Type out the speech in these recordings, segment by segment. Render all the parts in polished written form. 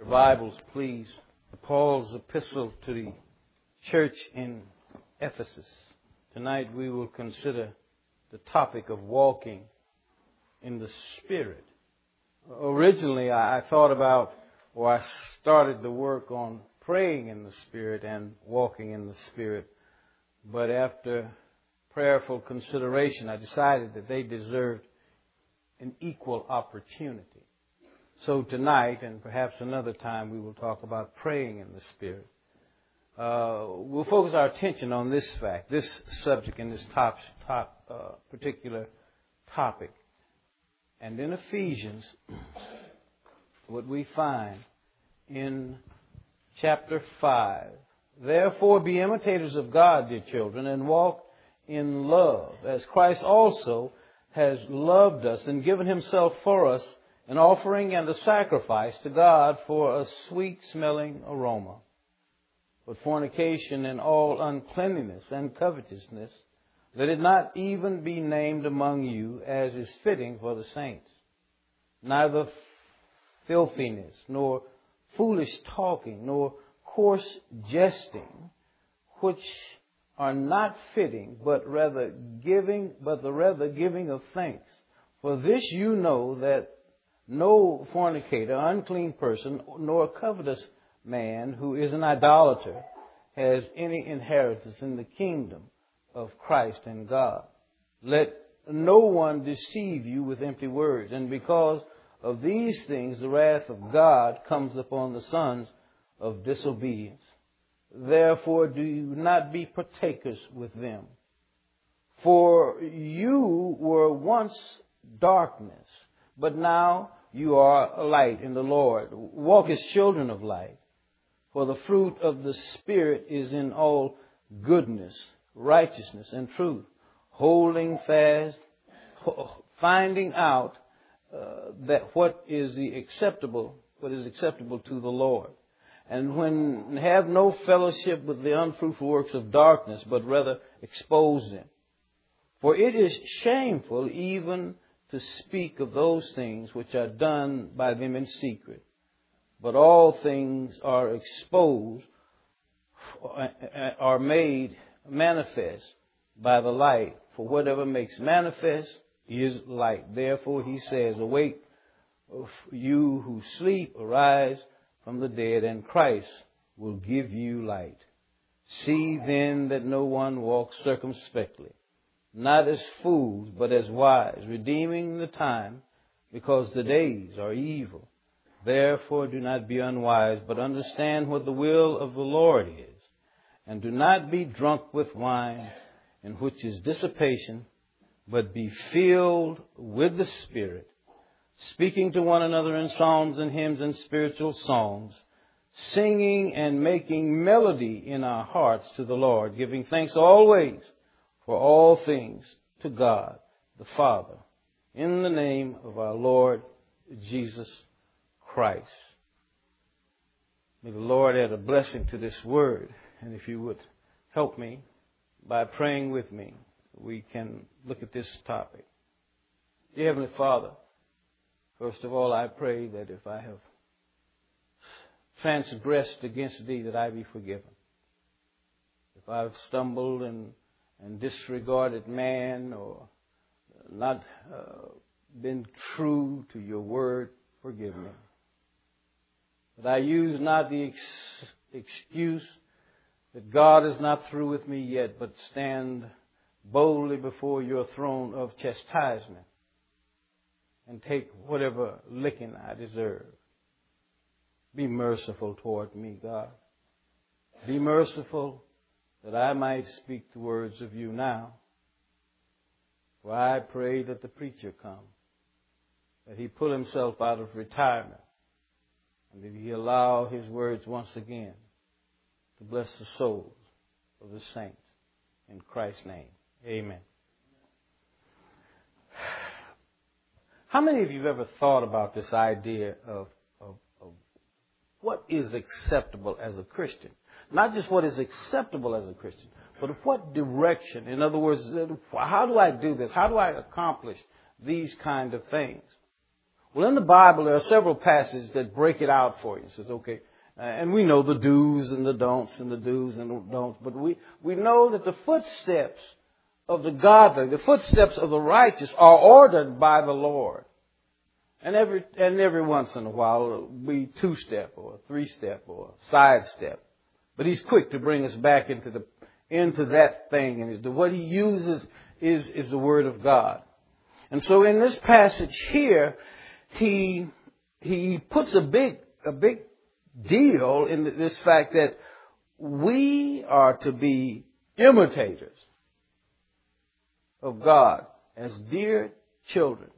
Bibles, please. Paul's epistle to the church in Ephesus. Tonight we will consider the topic of walking in the Spirit. Originally I thought about, or I started the work on praying in the Spirit and walking in the Spirit. But after prayerful consideration, I decided that they deserved an equal opportunity. So tonight, and perhaps another time, we will talk about praying in the Spirit. We'll focus our attention on this fact, this subject, and this particular topic. And in Ephesians, what we find in chapter 5, therefore be imitators of God, dear children, and walk in love, as Christ also has loved us and given himself for us, an offering and a sacrifice to God for a sweet-smelling aroma. But fornication and all uncleanliness and covetousness, let it not even be named among you as is fitting for the saints. Neither filthiness, nor foolish talking, nor coarse jesting, which are not fitting, but the rather giving of thanks. For this you know that no fornicator, unclean person, nor covetous man who is an idolater has any inheritance in the kingdom of Christ and God. Let no one deceive you with empty words, and because of these things the wrath of God comes upon the sons of disobedience. Therefore do not be partakers with them. For you were once darkness, but now you are light in the Lord. Walk as children of light. For the fruit of the Spirit is in all goodness, righteousness, and truth, holding fast, finding out that what is acceptable to the Lord. And when have no fellowship with the unfruitful works of darkness, but rather expose them. For it is shameful even to speak of those things which are done by them in secret. But all things are exposed, are made manifest by the light. For whatever makes manifest is light. Therefore he says, awake, you who sleep, arise from the dead, and Christ will give you light. See then that no one walks circumspectly, not as fools, but as wise, redeeming the time, because the days are evil. Therefore do not be unwise, but understand what the will of the Lord is. And do not be drunk with wine, in which is dissipation, but be filled with the Spirit, speaking to one another in psalms and hymns and spiritual songs, singing and making melody in our hearts to the Lord, giving thanks always for all things to God the Father, in the name of our Lord Jesus Christ. May the Lord add a blessing to this word. And if you would help me by praying with me, we can look at this topic. Dear Heavenly Father, first of all, I pray that if I have transgressed against Thee, that I be forgiven. If I've stumbled and disregarded man, or not been true to Your word, forgive me. But I use not the excuse that God is not through with me yet, but stand boldly before Your throne of chastisement and take whatever licking I deserve. Be merciful toward me, God. Be merciful that I might speak the words of You now. For I pray that the preacher come, that he pull himself out of retirement, and that he allow his words once again to bless the souls of the saints. In Christ's name, amen. How many of you have ever thought about this idea of what is acceptable as a Christian? Not just what is acceptable as a Christian, but what direction? In other words, how do I do this? How do I accomplish these kind of things? Well, in the Bible, there are several passages that break it out for you. It says, okay, and we know the do's and the don'ts and the do's and the don'ts, but we know that the footsteps of the godly, the footsteps of the righteous are ordered by the Lord. And every once in a while, it'll be two-step or a three-step or a side-step. But He's quick to bring us back into that thing. And what He uses is the Word of God. And so in this passage here, He puts a big deal in this fact that we are to be imitators of God as dear children.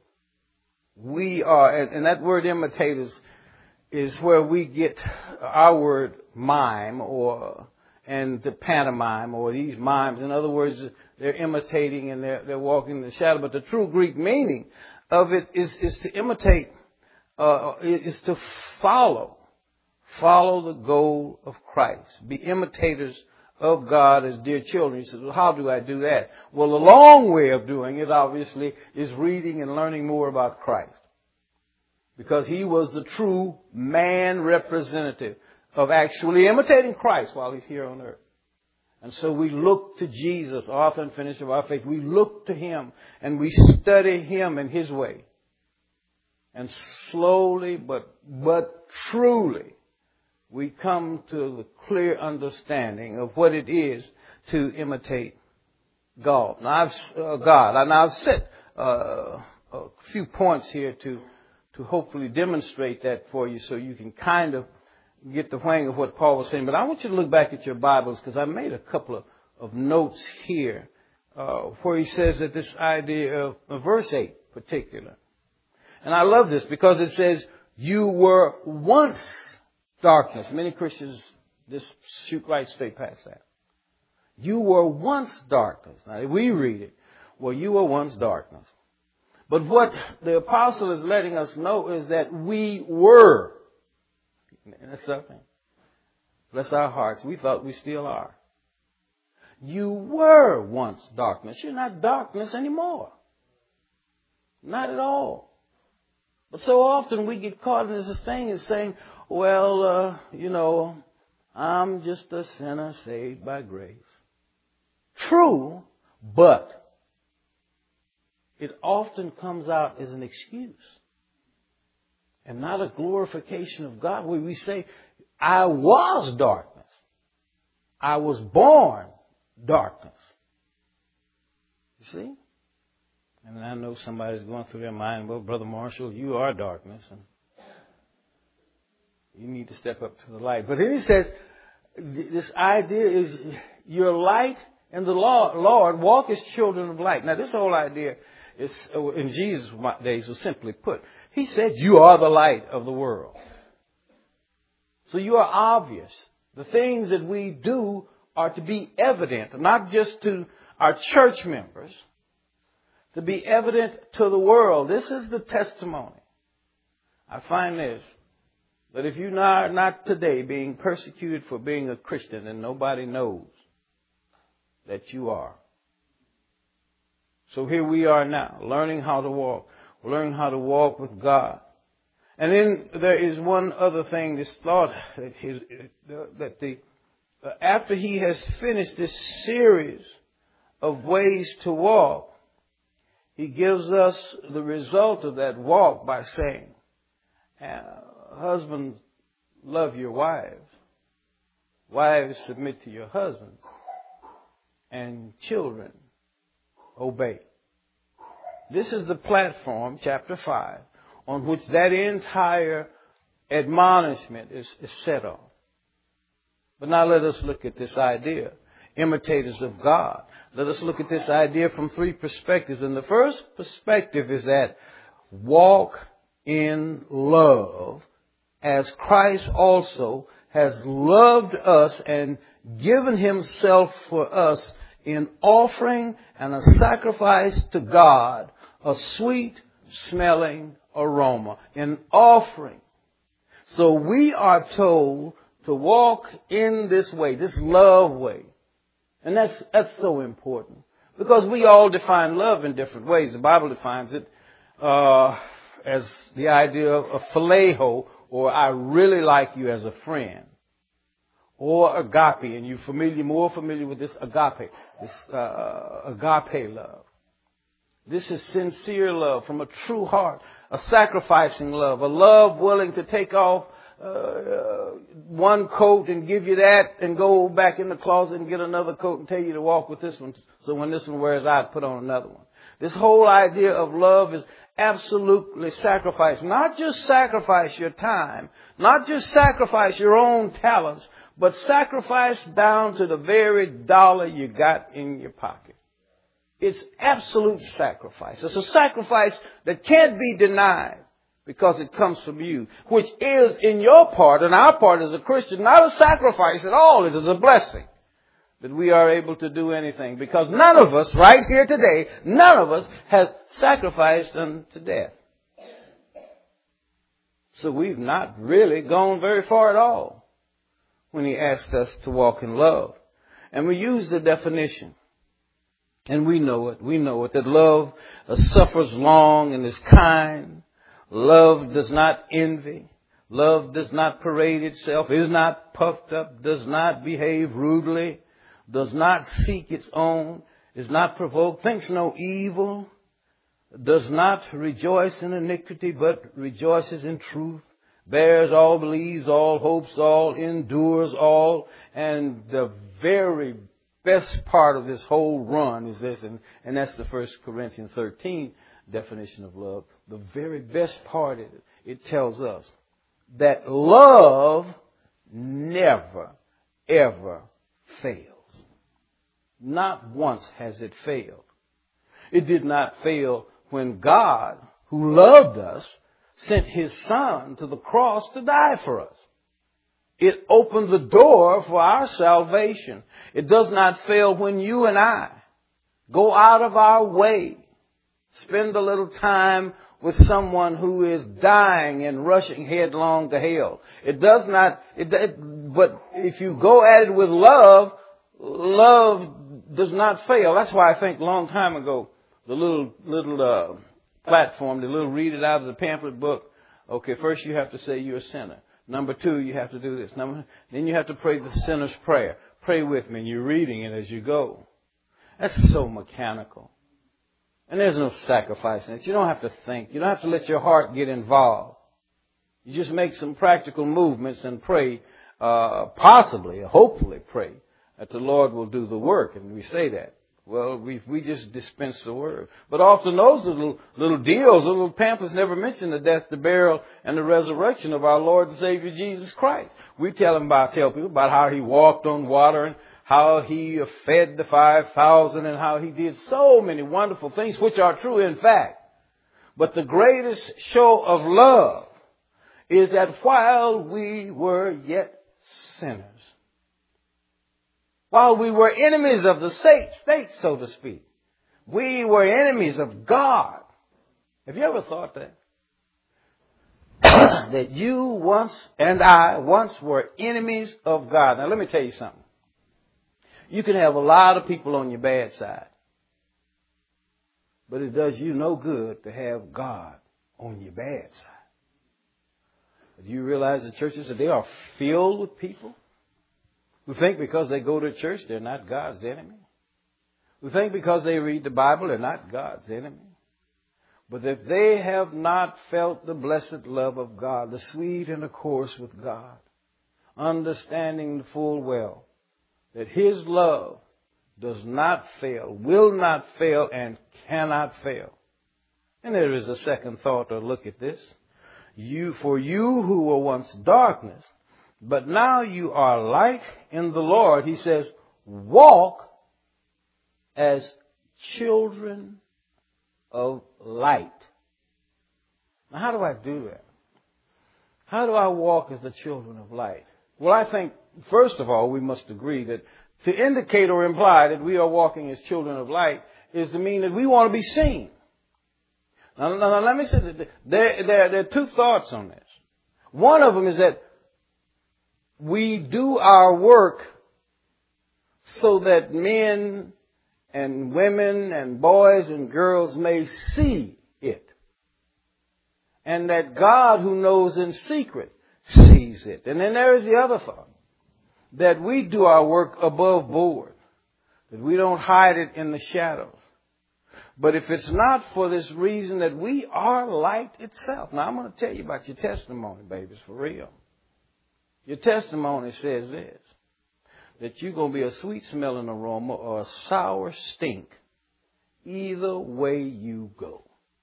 We are, and that word imitators is where we get our word mime and the pantomime or these mimes. In other words, they're imitating and they're walking in the shadow. But the true Greek meaning of it is to imitate, is to follow the goal of Christ. Be imitators of God as dear children. He says, well, how do I do that? Well, the long way of doing it, obviously, is reading and learning more about Christ. Because He was the true man representative of actually imitating Christ while He's here on earth. And so we look to Jesus, author and finisher of our faith. We look to Him and we study Him and His way. And slowly but truly, we come to the clear understanding of what it is to imitate God. Now I've set a few points here to hopefully demonstrate that for you so you can kind of get the hang of what Paul was saying. But I want you to look back at your Bibles because I made a couple of notes here where he says that this idea of verse 8 particular. And I love this because it says, you were once darkness. Many Christians just shoot right straight past that. You were once darkness. Now, if we read it, well, you were once darkness. But what the apostle is letting us know is that we were. That's something. Bless our hearts. We thought we still are. You were once darkness. You're not darkness anymore. Not at all. But so often we get caught in this thing of saying, well, I'm just a sinner saved by grace. True, but it often comes out as an excuse and not a glorification of God where we say, I was darkness. I was born darkness. You see? And I know somebody's going through their mind, well, Brother Marshall, you are darkness. And you need to step up to the light. But here he says, this idea is your light and the Lord walk as children of light. Now, this whole idea is, in Jesus' days, was simply put. He said, you are the light of the world. So you are obvious. The things that we do are to be evident, not just to our church members, to be evident to the world. This is the testimony. I find this, that if you are not today being persecuted for being a Christian, then nobody knows that you are. So here we are now, learning how to walk with God. And then there is one other thing, this thought that after he has finished this series of ways to walk, he gives us the result of that walk by saying, husbands, love your wives. Wives, submit to your husbands. And children, obey. This is the platform, chapter 5, on which that entire admonishment is set on. But now let us look at this idea. Imitators of God. Let us look at this idea from three perspectives. And the first perspective is that walk in love as Christ also has loved us and given himself for us in offering and a sacrifice to God, a sweet smelling aroma, an offering. So we are told to walk in this way, this love way. And that's so important because we all define love in different ways. The Bible defines it as the idea of a phileo, or I really like you as a friend, or agape, and you're more familiar with this agape love. This is sincere love from a true heart, a sacrificing love, a love willing to take off one coat and give you that and go back in the closet and get another coat and tell you to walk with this one. So when this one wears out, put on another one. This whole idea of love is absolutely sacrifice. Not just sacrifice your time, not just sacrifice your own talents, but sacrifice down to the very dollar you got in your pocket. It's absolute sacrifice. It's a sacrifice that can't be denied because it comes from you, which is in your part and our part as a Christian, not a sacrifice at all. It is a blessing that we are able to do anything, because none of us right here today, none of us has sacrificed unto death. So we've not really gone very far at all when he asked us to walk in love. And we use the definition. And we know it, that love suffers long and is kind. Love does not envy. Love does not parade itself, is not puffed up, does not behave rudely, does not seek its own, is not provoked, thinks no evil, does not rejoice in iniquity, but rejoices in truth, bears all, believes all, hopes all, endures all. And the very best part of this whole run is this, and that's the 1 Corinthians 13 definition of love. The very best part of it, it tells us that love never, ever fails. Not once has it failed. It did not fail when God, who loved us, sent his Son to the cross to die for us. It opened the door for our salvation. It does not fail when you and I go out of our way, spend a little time with someone who is dying and rushing headlong to hell. It does not, but if you go at it with love, love does not fail. That's why I think a long time ago, the little platform, the little read it out of the pamphlet book. Okay, first you have to say you're a sinner. Number 2, you have to do this. Then you have to pray the sinner's prayer. Pray with me, and you're reading it as you go. That's so mechanical. And there's no sacrifice in it. You don't have to think. You don't have to let your heart get involved. You just make some practical movements and pray, possibly, hopefully pray, that the Lord will do the work. And we say that. Well, we just dispense the word. But often those little deals, little pamphlets never mention the death, the burial, and the resurrection of our Lord and Savior Jesus Christ. We tell people about how he walked on water and how he fed the 5,000 and how he did so many wonderful things, which are true in fact. But the greatest show of love is that while we were yet sinners, while we were enemies of the state, so to speak, we were enemies of God. Have you ever thought that? That you once and I once were enemies of God. Now let me tell you something. You can have a lot of people on your bad side, but it does you no good to have God on your bad side. Do you realize the churches that they are filled with people who think because they go to church, they're not God's enemy? Who think because they read the Bible, they're not God's enemy? But if they have not felt the blessed love of God, the sweet intercourse with God, understanding full well that his love does not fail, will not fail, and cannot fail. And there is a second thought or look at this. For you who were once darkness, but now you are light in the Lord, he says, walk as children of light. Now, how do I do that? How do I walk as the children of light? Well, I think, first of all, we must agree that to indicate or imply that we are walking as children of light is to mean that we want to be seen. Now let me say that there are two thoughts on this. One of them is that we do our work so that men and women and boys and girls may see it. and that God, who knows in secret, sees it. And then there is the other thought, that we do our work above board, that we don't hide it in the shadows. But if it's not for this reason that we are light itself. Now, I'm going to tell you about your testimony, babies, for real. Your testimony says this, that you're going to be a sweet-smelling aroma or a sour stink either way you go.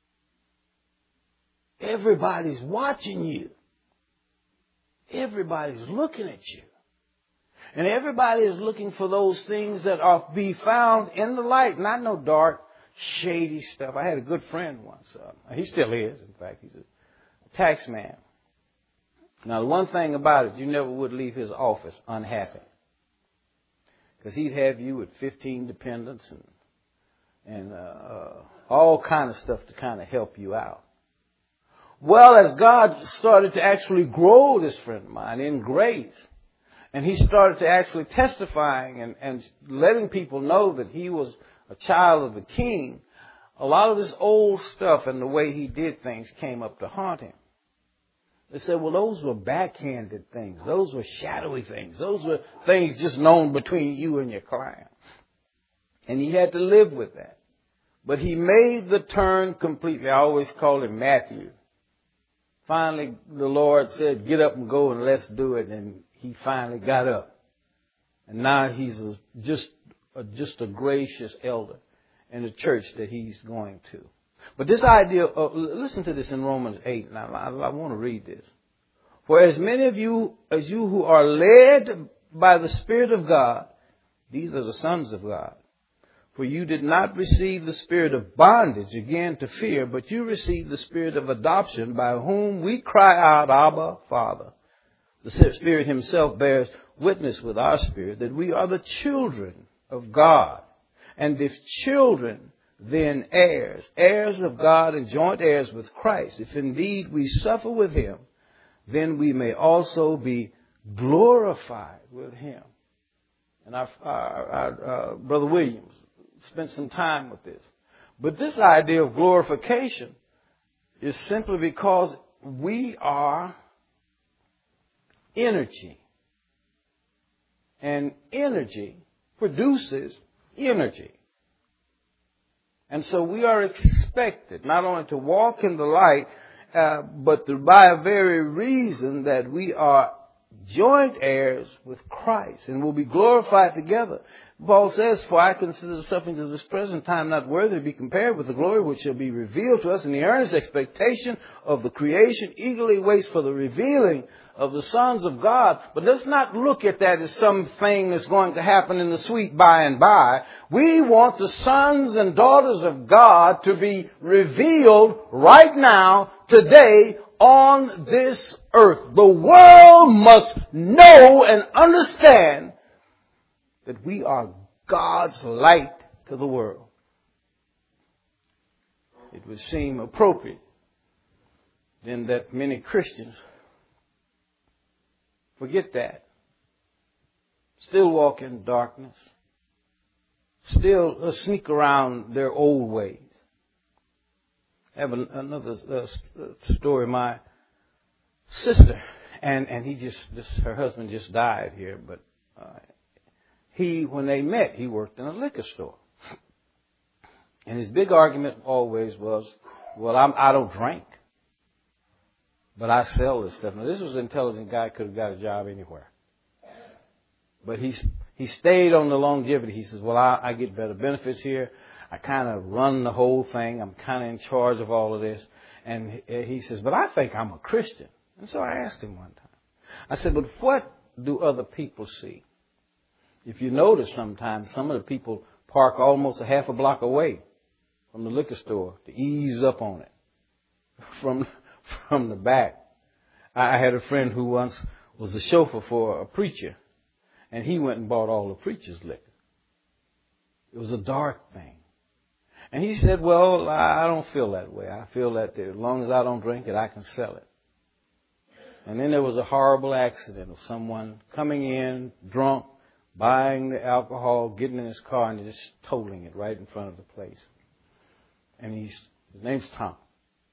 Everybody's watching you. Everybody's looking at you. And everybody is looking for those things that are be found in the light, not no dark, shady stuff. I had a good friend once. He still is, in fact. He's a tax man. Now, the one thing about it, you never would leave his office unhappy. Because he'd have you with 15 dependents and all kind of stuff to kind of help you out. Well, as God started to actually grow this friend of mine in grace, and he started to actually testifying and letting people know that he was a child of the King, a lot of this old stuff and the way he did things came up to haunt him. They said, well, those were backhanded things. Those were shadowy things. Those were things just known between you and your client. And he had to live with that. But he made the turn completely. I always call him Matthew. Finally, the Lord said, get up and go and let's do it. And he finally got up. And now he's just a gracious elder in the church that he's going to. But this idea, listen to this in Romans 8. Now, I want to read this. For as many of you as you who are led by the Spirit of God, these are the sons of God. For you did not receive the spirit of bondage again to fear, but you received the spirit of adoption, by whom we cry out, Abba, Father. The Spirit himself bears witness with our spirit that we are the children of God. And if children, then heirs, heirs of God and joint heirs with Christ. If indeed we suffer with him, then we may also be glorified with him. And our Brother Williams spent some time with this. But this idea of glorification is simply because we are energy. And energy produces energy. And so we are expected not only to walk in the light, but by a very reason that we are joint heirs with Christ and will be glorified together. Paul says, for I consider the sufferings of this present time not worthy to be compared with the glory which shall be revealed to us, in the earnest expectation of the creation eagerly waits for the revealing of the sons of God. But let's not look at that as something that's going to happen in the sweet by and by. We want the sons and daughters of God to be revealed right now, today, on this earth. The world must know and understand that we are God's light to the world. It would seem appropriate then that many Christians forget that. Still walk in darkness. Still sneak around their old ways. I have another story. My sister, and her husband just died here, but when they met, he worked in a liquor store. And his big argument always was, well, I don't drink, but I sell this stuff. Now, this was an intelligent guy, could have got a job anywhere. But he stayed on the longevity. He says, well, I get better benefits here. I kind of run the whole thing. I'm kind of in charge of all of this. And he says, but I think I'm a Christian. And so I asked him one time. I said, but what do other people see? If you notice sometimes, some of the people park almost a half a block away from the liquor store to ease up on it from the back. I had a friend who once was a chauffeur for a preacher, and he went and bought all the preacher's liquor. It was a dark thing. And he said, well, I don't feel that way. I feel that as long as I don't drink it, I can sell it. And then there was a horrible accident of someone coming in drunk, buying the alcohol, getting in his car, and just totaling it right in front of the place. And his name's Tom.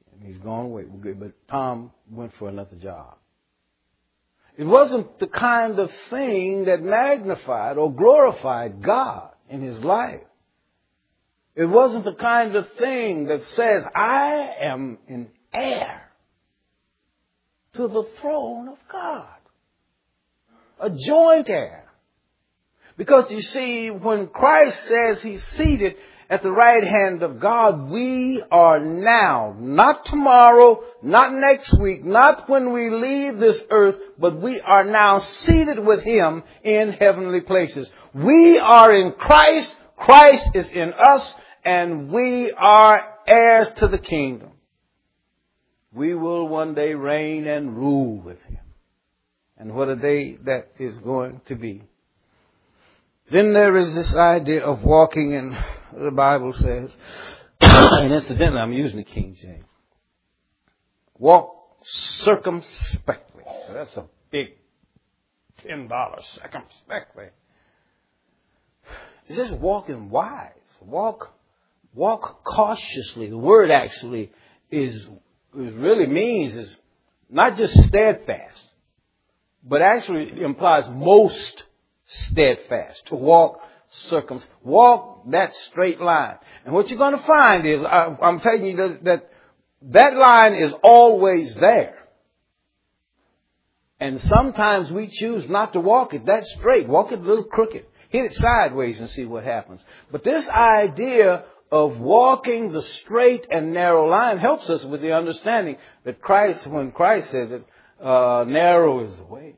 And he's gone away. But Tom went for another job. It wasn't the kind of thing that magnified or glorified God in his life. It wasn't the kind of thing that says, I am an heir to the throne of God. A joint heir. Because you see, when Christ says he's seated at the right hand of God, we are now, not tomorrow, not next week, not when we leave this earth, but we are now seated with him in heavenly places. We are in Christ, Christ is in us, and we are heirs to the kingdom. We will one day reign and rule with him. And what a day that is going to be. Then there is this idea of walking, and the Bible says, and incidentally I'm using the King James, walk circumspectly. So that's a big $10, circumspectly. It says walking wise. Walk cautiously. The word actually really means is not just steadfast, but actually implies most steadfast. To walk walk that straight line. And what you're going to find is, I'm telling you that line is always there. And sometimes we choose not to walk it that straight. Walk it a little crooked. Hit it sideways and see what happens. But this idea of walking the straight and narrow line helps us with the understanding that when Christ said that narrow is the way.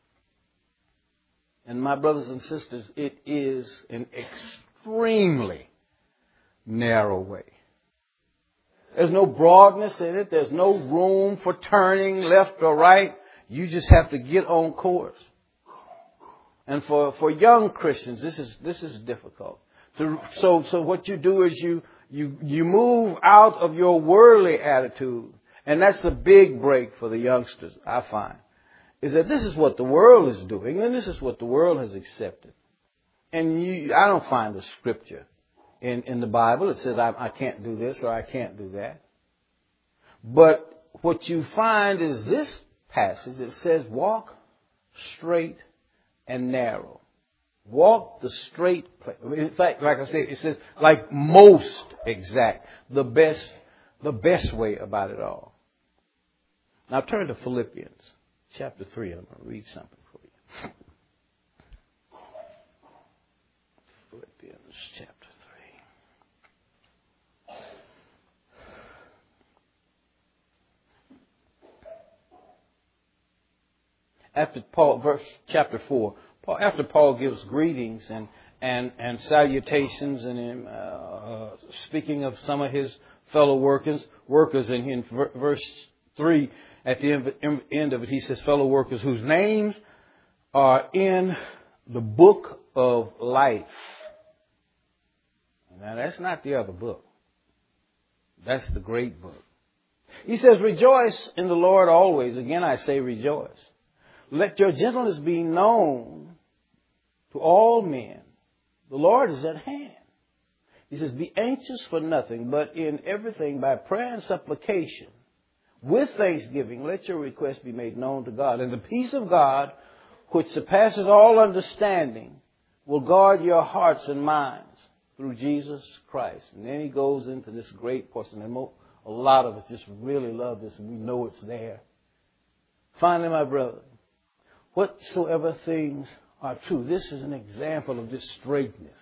And my brothers and sisters, it is an extremely narrow way. There's no broadness in it. There's no room for turning left or right. You just have to get on course. And for young Christians, this is difficult. So what you do is you move out of your worldly attitude. And that's a big break for the youngsters, I find. Is that this is what the world is doing, and this is what the world has accepted. And I don't find a scripture in the Bible that says I can't do this or I can't do that. But what you find is this passage that says walk straight and narrow. Walk the straight place. In fact, like I said, it says like most exact, the best way about it all. Now turn to Philippians. Chapter 3, I'm going to read something for you. Philippians chapter 3. After chapter 4, after Paul gives greetings and salutations and speaking of some of his fellow workers, and in verse 3, at the end of it, he says, fellow workers whose names are in the book of life. Now, that's not the other book. That's the great book. He says, rejoice in the Lord always. Again, I say rejoice. Let your gentleness be known to all men. The Lord is at hand. He says, be anxious for nothing, but in everything by prayer and supplication. With thanksgiving, let your requests be made known to God. And the peace of God, which surpasses all understanding, will guard your hearts and minds through Jesus Christ. And then he goes into this great portion. And a lot of us just really love this, and we know it's there. Finally, my brother, whatsoever things are true. This is an example of this straightness.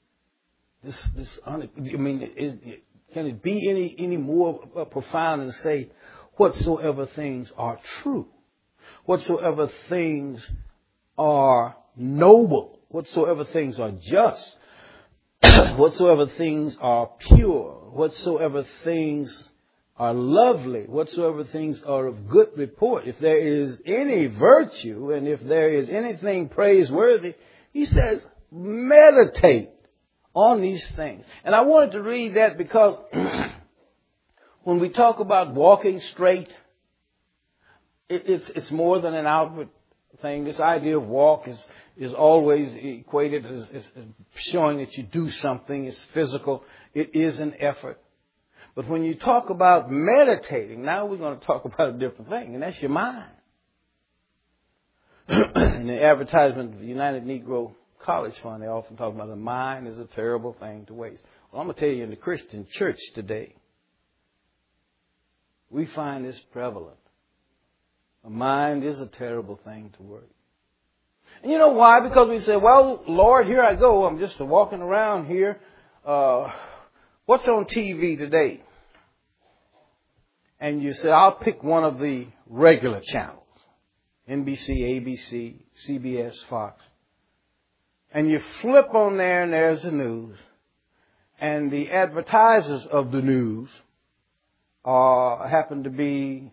Can it be any more profound than say, whatsoever things are true, whatsoever things are noble, whatsoever things are just, whatsoever things are pure, whatsoever things are lovely, whatsoever things are of good report, if there is any virtue and if there is anything praiseworthy, he says, meditate on these things. And I wanted to read that because when we talk about walking straight, it's more than an outward thing. This idea of walk is always equated as showing that you do something. It's physical. It is an effort. But when you talk about meditating, now we're going to talk about a different thing, and that's your mind. In the advertisement of the United Negro College Fund, they often talk about the mind is a terrible thing to waste. Well, I'm going to tell you, in the Christian church today, we find this prevalent. A mind is a terrible thing to waste. And you know why? Because we say, well, Lord, here I go. I'm just walking around here. What's on TV today? And you say, I'll pick one of the regular channels. NBC, ABC, CBS, Fox. And you flip on there and there's the news. And the advertisers of the news happen to be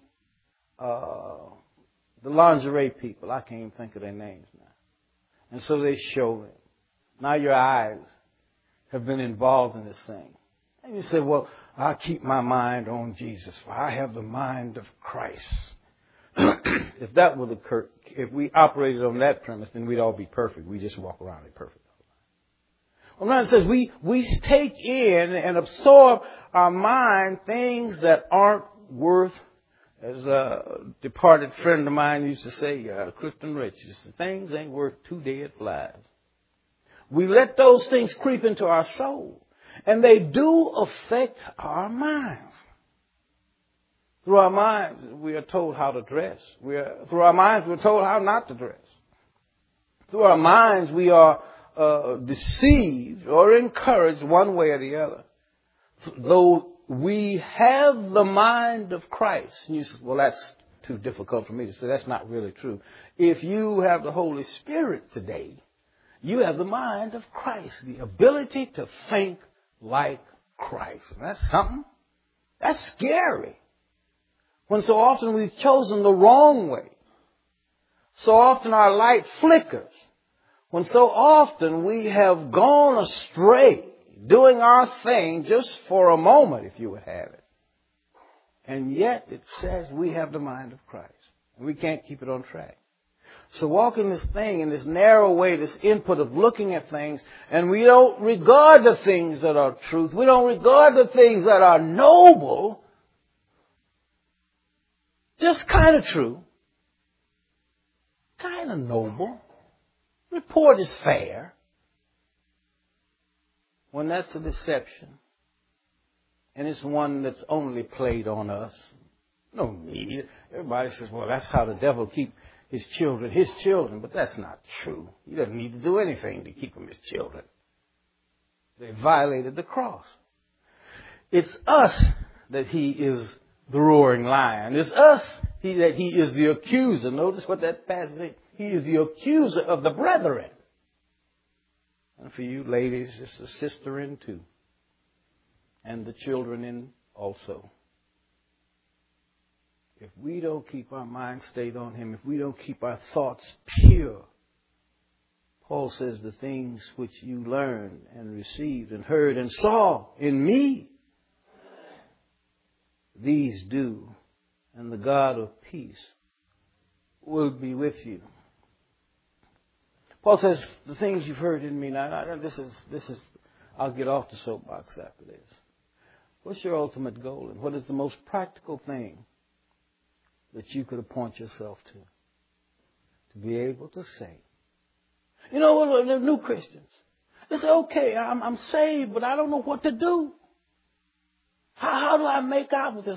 the lingerie people. I can't even think of their names now. And so they show them. Now your eyes have been involved in this thing. And you say, well, I'll keep my mind on Jesus, for I have the mind of Christ. If that were the if we operated on that premise, then we'd all be perfect. We just walk around like perfect. Well, now it says we take in and absorb our mind things that aren't worth, as a departed friend of mine used to say, Clifton Rich, things ain't worth 2 dead flies. We let those things creep into our soul, and they do affect our minds. Through our minds, we are told how to dress. Through our minds, we're told how not to dress. Through our minds, we are deceived or encouraged one way or the other. Though we have the mind of Christ. And you say, well, that's too difficult for me to say. That's not really true. If you have the Holy Spirit today, you have the mind of Christ, the ability to think like Christ. And that's something. That's scary. When so often we've chosen the wrong way. So often our light flickers. When so often we have gone astray, doing our thing just for a moment, if you would have it. And yet it says we have the mind of Christ. And we can't keep it on track. So walking this thing in this narrow way, this input of looking at things, and we don't regard the things that are truth. We don't regard the things that are noble. Just kind of true. Kind of noble. Report is fair. When that's a deception, and it's one that's only played on us, no need. Everybody says, well, that's how the devil keep his children, but that's not true. He doesn't need to do anything to keep them his children. They violated the cross. It's us that he is the roaring lion. It's us that he is the accuser. Notice what that passage is. He is the accuser of the brethren. And for you ladies, it's the sister in too. And the children in also. If we don't keep our mind stayed on him, if we don't keep our thoughts pure, Paul says the things which you learned and received and heard and saw in me, these do, and the God of peace will be with you. Paul says, the things you've heard in me. Now, this is, I'll get off the soapbox after this. What's your ultimate goal? And what is the most practical thing that you could appoint yourself to? To be able to say. You know, the new Christians. They say, okay, I'm saved, but I don't know what to do. How do I make out with this?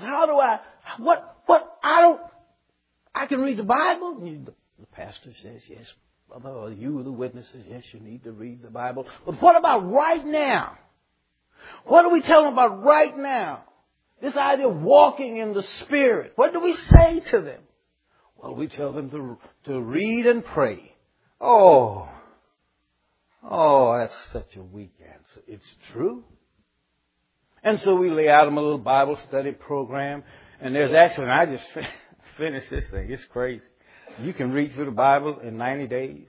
I can read the Bible. The pastor says, yes, brother, you the witnesses, yes, you need to read the Bible. But what about right now? What do we tell them about right now? This idea of walking in the Spirit. What do we say to them? Well, we tell them to read and pray. Oh, that's such a weak answer. It's true. And so we lay out them a little Bible study program. And there's actually, and I just finished this thing. It's crazy. You can read through the Bible in 90 days.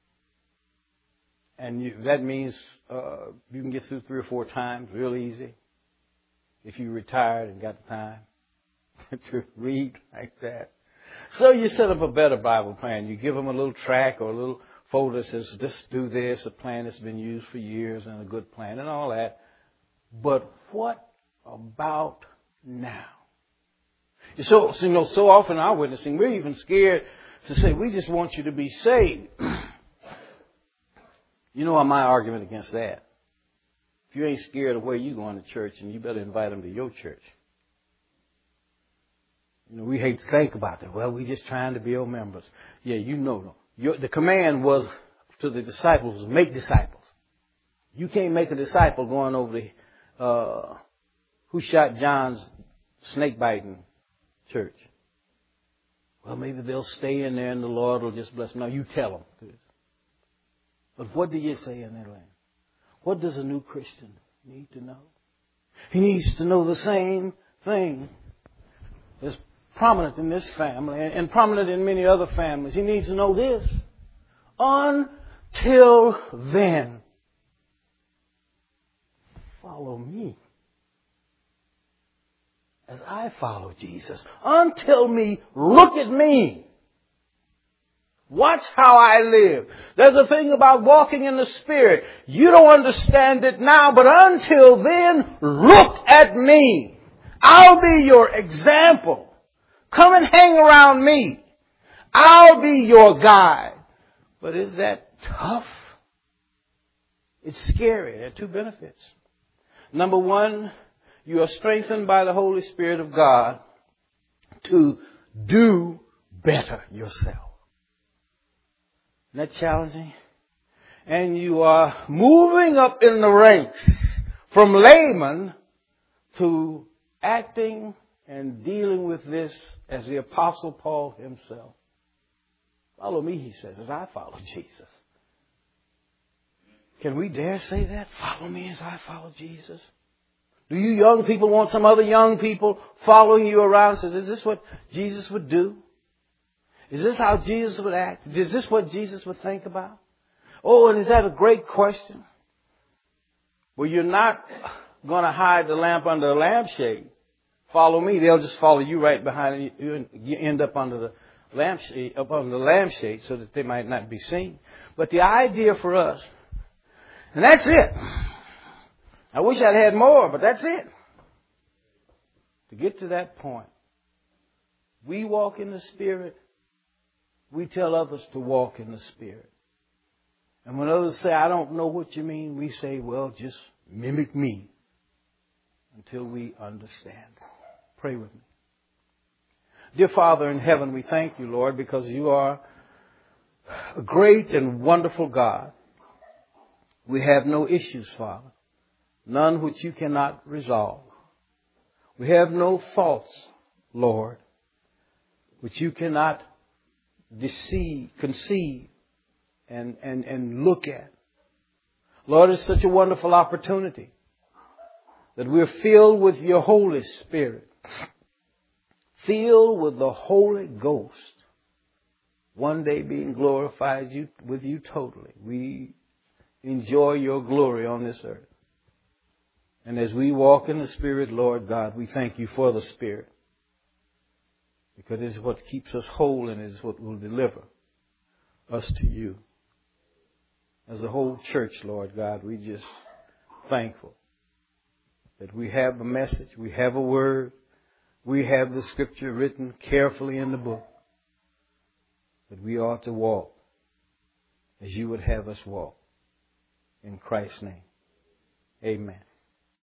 And that means you can get through 3 or 4 times real easy. If you retired and got the time to read like that. So you set up a better Bible plan. You give them a little track or a little folder that says, just do this, a plan that's been used for years and a good plan and all that. But what about now. So often in our witnessing, we're even scared to say, we just want you to be saved. You know my argument against that? If you ain't scared of where you going to church, and you better invite them to your church. You know, we hate to think about that. Well, we're just trying to be old members. Yeah, you know. The command was to the disciples, make disciples. You can't make a disciple going over the, who shot John's snake biting church. Well, maybe they'll stay in there and the Lord will just bless them. No, you tell them. But what do you say in that land? What does a new Christian need to know? He needs to know the same thing that's prominent in this family and prominent in many other families. He needs to know this. Until then, follow me as I follow Jesus. Until me, look at me. Watch how I live. There's a thing about walking in the Spirit. You don't understand it now, but until then, look at me. I'll be your example. Come and hang around me. I'll be your guide. But is that tough? It's scary. There are two benefits. Number one, you are strengthened by the Holy Spirit of God to do better yourself. Isn't that challenging? And you are moving up in the ranks from layman to acting and dealing with this as the Apostle Paul himself. Follow me, he says, as I follow Jesus. Can we dare say that? Follow me as I follow Jesus. Do you young people want some other young people following you around? Says, is this what Jesus would do? Is this how Jesus would act? Is this what Jesus would think about? Oh, and is that a great question? Well, you're not going to hide the lamp under the lampshade. Follow me. They'll just follow you right behind you, and you end up under the lampshade, so that they might not be seen. But the idea for us, and that's it. I wish I'd had more, but that's it. To get to that point, we walk in the Spirit. We tell others to walk in the Spirit. And when others say, I don't know what you mean, we say, well, just mimic me until we understand. Pray with me. Dear Father in heaven, we thank you, Lord, because you are a great and wonderful God. We have no issues, Father, none which you cannot resolve. We have no thoughts, Lord, which you cannot conceive, and look at. Lord, it's such a wonderful opportunity that we're filled with your Holy Spirit, filled with the Holy Ghost, one day being glorified with you totally. We enjoy your glory on this earth. And as we walk in the Spirit, Lord God, we thank you for the Spirit, because it is what keeps us whole and it is what will deliver us to you. As a whole church, Lord God, we just thankful that we have a message, we have a word, we have the Scripture written carefully in the book, that we ought to walk as you would have us walk. In Christ's name, amen.